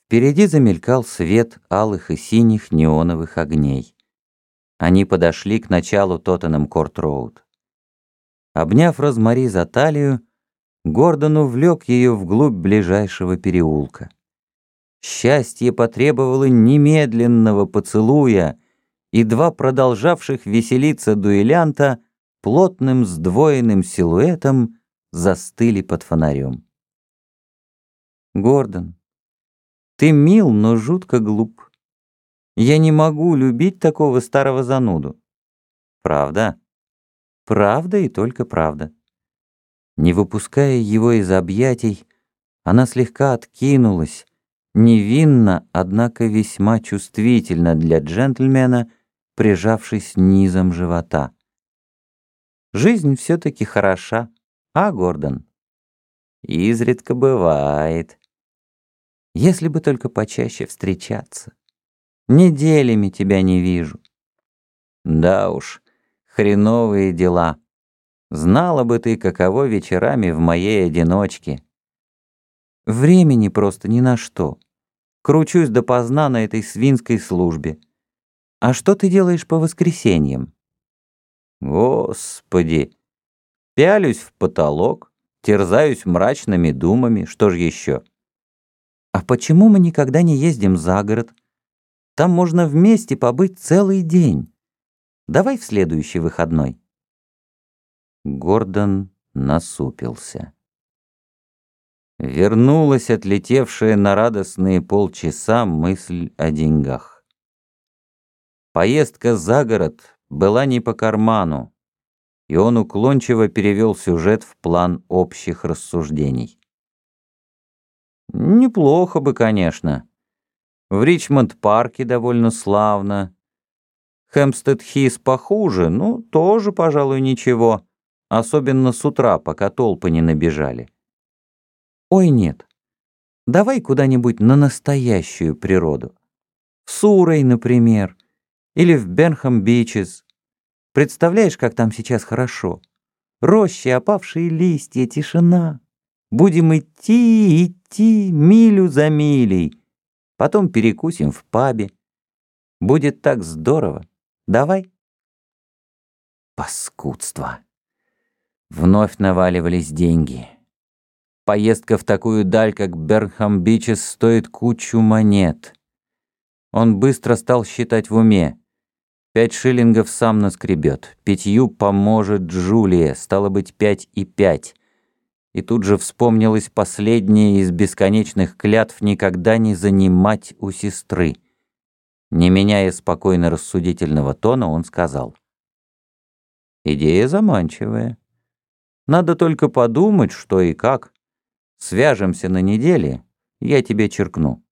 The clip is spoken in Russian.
Впереди замелькал свет алых и синих неоновых огней. Они подошли к началу Тоттенхэм-Корт-Роуд. Обняв Розмари за талию, Гордон увлек ее вглубь ближайшего переулка. Счастье потребовало немедленного поцелуя, и два продолжавших веселиться дуэлянта плотным сдвоенным силуэтом застыли под фонарем. «Гордон, ты мил, но жутко глуп. Я не могу любить такого старого зануду». «Правда?» «Правда и только правда». Не выпуская его из объятий, она слегка откинулась, невинно, однако весьма чувствительно для джентльмена, прижавшись низом живота. «Жизнь все-таки хороша, а, Гордон?» «Изредка бывает. Если бы только почаще встречаться. Неделями тебя не вижу». «Да уж, хреновые дела. Знала бы ты, каково вечерами в моей одиночке». «Времени просто ни на что. Кручусь допоздна на этой свинской службе. А что ты делаешь по воскресеньям?» «Господи! Пялюсь в потолок, терзаюсь мрачными думами, что ж еще?» «А почему мы никогда не ездим за город? Там можно вместе побыть целый день. Давай в следующий выходной». Гордон насупился. Вернулась отлетевшая на радостные полчаса мысль о деньгах. Поездка за город была не по карману, и он уклончиво перевел сюжет в план общих рассуждений. Неплохо бы, конечно. В Ричмонд-парке довольно славно. Хэмпстед-Хис похуже, ну, тоже, пожалуй, ничего. Особенно с утра, пока толпы не набежали. «Ой, нет. Давай куда-нибудь на настоящую природу. В Суррей, например, или в Бенхэм-Бичес. Представляешь, как там сейчас хорошо? Рощи, опавшие листья, тишина. Будем идти, милю за милей. Потом перекусим в пабе. Будет так здорово. Давай». Паскудство. Вновь наваливались деньги. Поездка в такую даль, как Бенхэм-Бичес, стоит кучу монет. Он быстро стал считать в уме. 5 шиллингов сам наскребет, 5 поможет Джулия, стало быть, 5 и 5. И тут же вспомнилась последняя из бесконечных клятв никогда не занимать у сестры. Не меняя спокойно рассудительного тона, он сказал: «Идея заманчивая. Надо только подумать, что и как. Свяжемся на неделе, я тебе черкну».